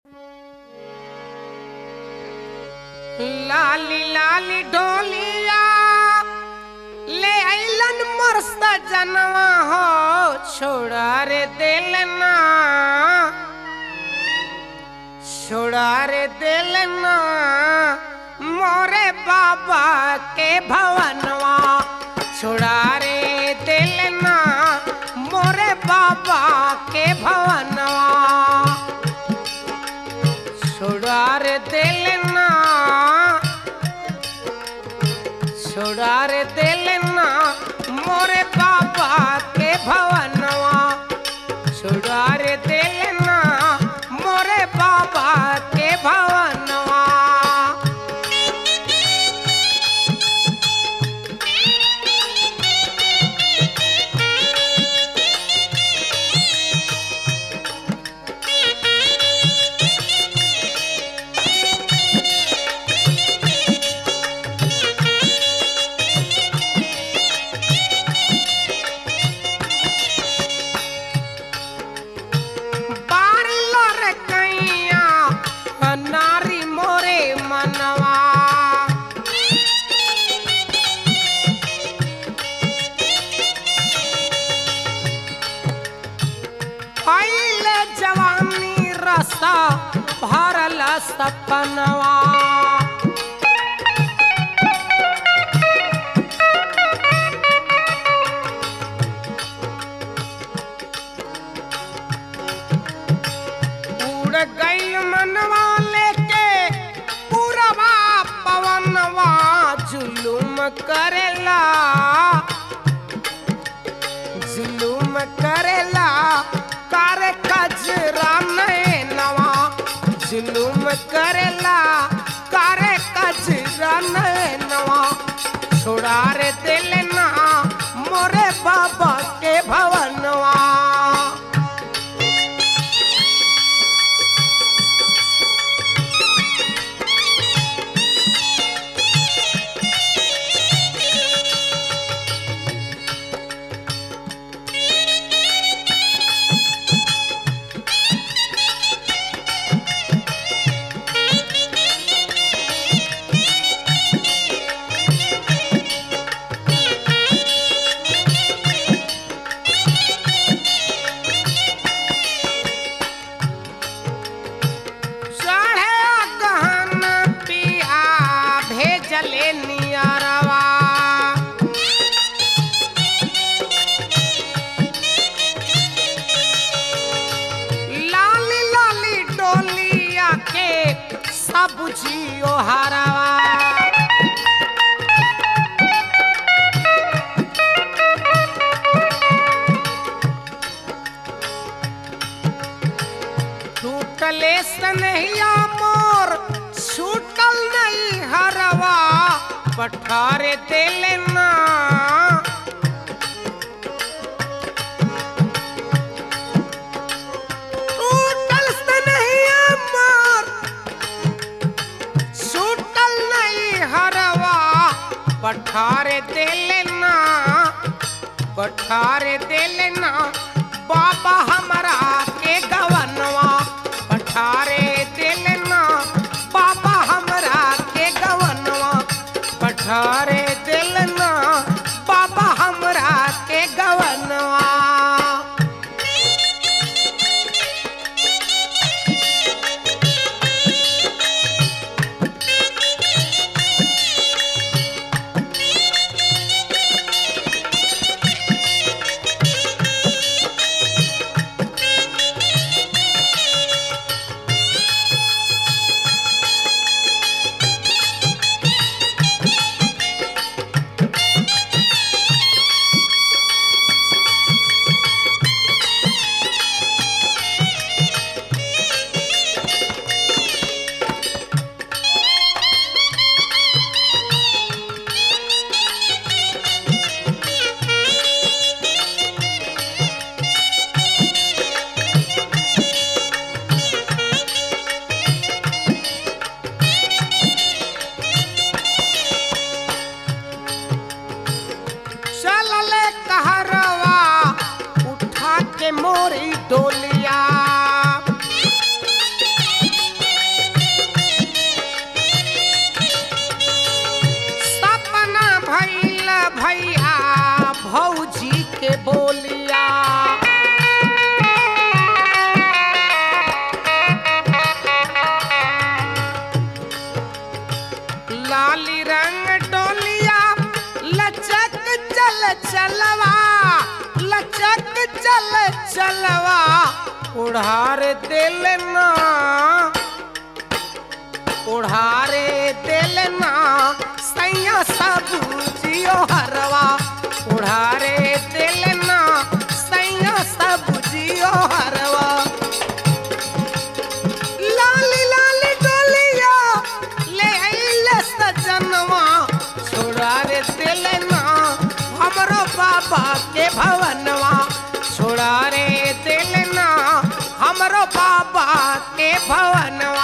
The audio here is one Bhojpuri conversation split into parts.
लाली लाली डोलिया ले आइलन मोर सजनवा हो छोड़ा रे दिलना छोड़ा रे दिलना मोरे बाबा के भवनवा छोड़ा रे दिलना मोरे बाबा के भवनवा छोड़ा रे दिलना छोड़ा रे दिलना मोरे बाबा के भवनवा छोड़ा रे दिलना मोरे बाबा के भवनवा नारी मोरे मनवा पहले जवानी रसा भरल सपनवा उड़ गई मनवा जुलूम करेला जुलूम करेला कार कजरा नैनवा जुलूम करेला कार कजरा नैनवा छोड़ा रे दिलना मोरे बाबा के भवनवा चले नियारवा लाली लाली डोलिया के सब जियो हरवा टूटले सनहिया मोर छूटल नहीं हरवा पठारे दिलना टूटल सनहिया मोर छूटल नहीं हरवा पठारे दिलना बाबा हमरा के गवनवा पठारे दिलना बाबा हमरा के गवनवा पठारे दिलना बाबा हमरा के गवनवा मोरी डोलिया उड़ारे दिलना उड़ारे दिलना सैया सब जियो हरवा उड़ारे दिलना सैया सब जियो हरवा लाली लाली डोलिया ले आइले सजनवा छोड़ारे दिलना हमरो बाबा के भवनवा छोड़ारे दिलना हमरो बाबा के भवनवा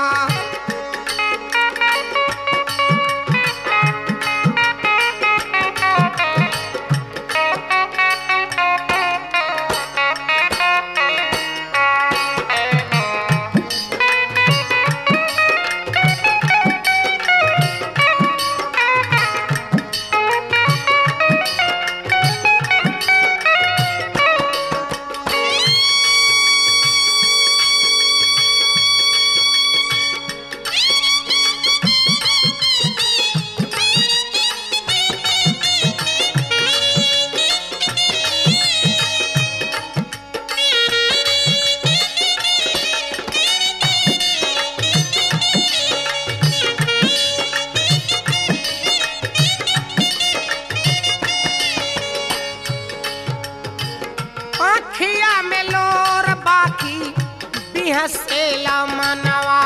आँखिया में लोर बाकी बिहसेला मनवा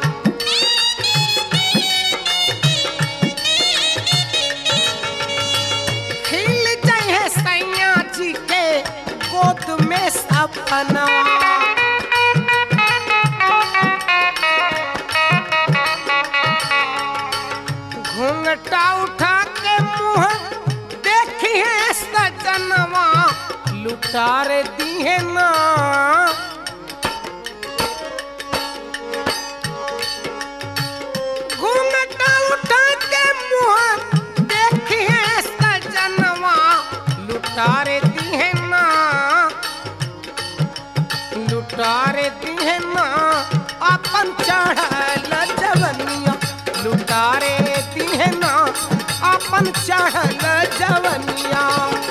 खिल जाए सैया जी के गोद में सपनवा घूंघटा उठा के मुँह देखिए सजनवा लुटार दिए ना घूंघटा उठा के मुँह देखिए सजनवा लुटार दिए ना लुटार दिए ना अपन चढ़ल जवनिया लुटारे दिए ना अपन चढ़ल जवनिया